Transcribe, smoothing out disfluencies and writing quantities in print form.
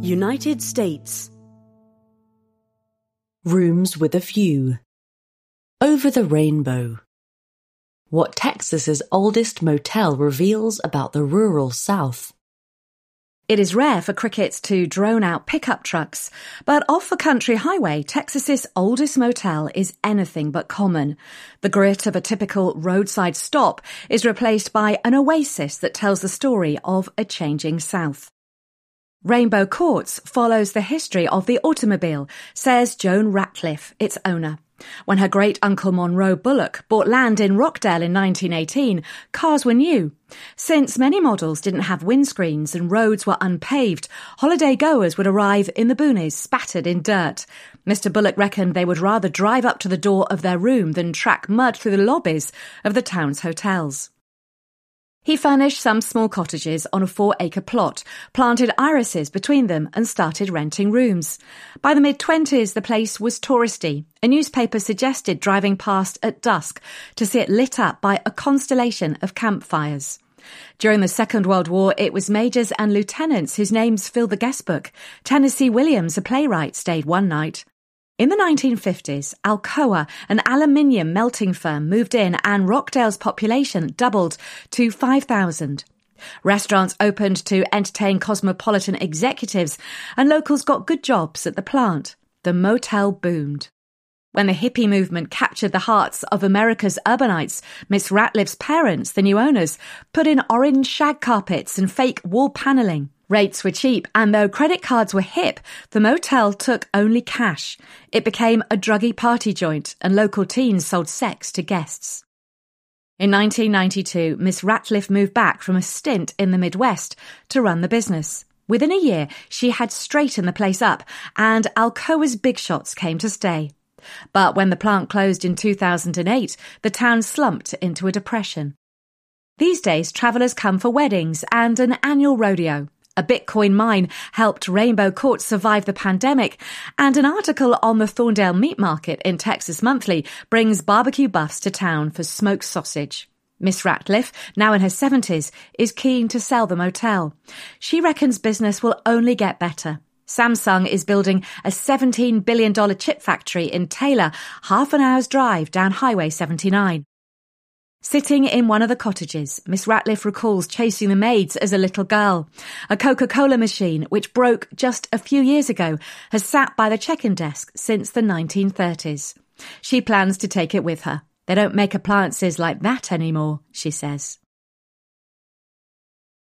United States. Rooms with a view. Over the rainbow. What Texas's oldest motel reveals about the rural South. It is rare for crickets to drone out pickup trucks, but off a country highway, Texas's oldest motel is anything but common. The grit of a typical roadside stop is replaced by an oasis that tells the story of a changing South. Rainbow Courts follows the history of the automobile, says Joan Ratcliffe, its owner. When her great-uncle Monroe Bullock bought land in Rockdale in 1918, cars were new. Since many models didn't have windscreens and roads were unpaved, holiday goers would arrive in the boonies spattered in dirt. Mr. Bullock reckoned they would rather drive up to the door of their room than track mud through the lobbies of the town's hotels. He furnished some small cottages on a 4-acre plot, planted irises between them and started renting rooms. By the mid-20s, the place was touristy. A newspaper suggested driving past at dusk to see it lit up by a constellation of campfires. During the Second World War, it was majors and lieutenants whose names filled the guestbook. Tennessee Williams, a playwright, stayed one night. In the 1950s, Alcoa, an aluminium melting firm, moved in and Rockdale's population doubled to 5,000. Restaurants opened to entertain cosmopolitan executives and locals got good jobs at the plant. The motel boomed. When the hippie movement captured the hearts of America's urbanites, Miss Ratcliffe's parents, the new owners, put in orange shag carpets and fake wall panelling. Rates were cheap, and though credit cards were hip, the motel took only cash. It became a druggy party joint, and local teens sold sex to guests. In 1992, Miss Ratcliffe moved back from a stint in the Midwest to run the business. Within a year, she had straightened the place up, and Alcoa's big shots came to stay. But when the plant closed in 2008, the town slumped into a depression. These days, travellers come for weddings and an annual rodeo. A Bitcoin mine helped Rainbow Courts survive the pandemic, and an article on the Thorndale Meat Market in Texas Monthly brings barbecue buffs to town for smoked sausage. Miss Ratcliffe, now in her 70s, is keen to sell the motel. She reckons business will only get better. Samsung is building a $17 billion chip factory in Taylor, half an hour's drive down Highway 79. Sitting in one of the cottages, Miss Ratcliffe recalls chasing the maids as a little girl. A Coca-Cola machine, which broke just a few years ago, has sat by the check-in desk since the 1930s. She plans to take it with her. They don't make appliances like that anymore, she says.